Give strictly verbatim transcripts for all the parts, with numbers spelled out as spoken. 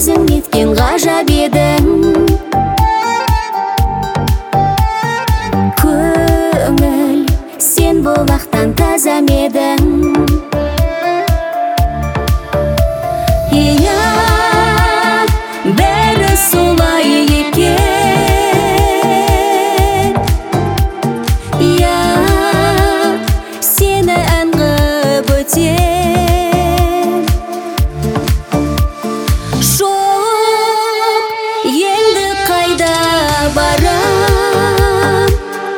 өзің неткен ғажап едің. Көңіл, сен бұлақтан таза медің. Иә, бәрі солай екен. Иә, сені ән қылып өтем. Жоқ, енді қайда барам?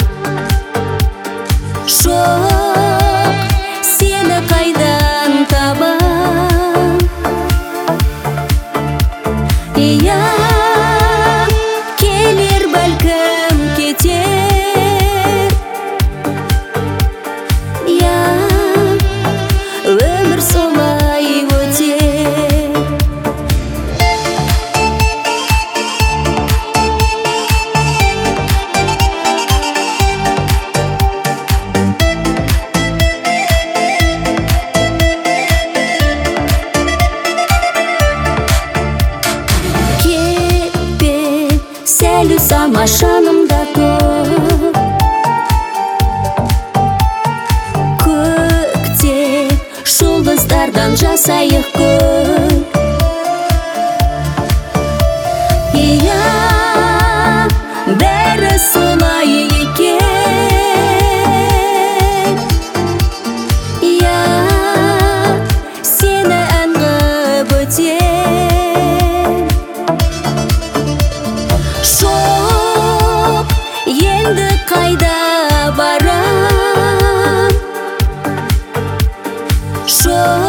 Жоқ, сені қайдан табам? Иә, келер бәлкім кетер. Иә, өмір солай өтер. Сәл ұсама жанымда тұр. Көкте жұлдыздардан жасайық гүл. Иә, бәрі солай екен. Иә, сені ән қылып өтем. Жоқ, енді қайда барам? Жоқ,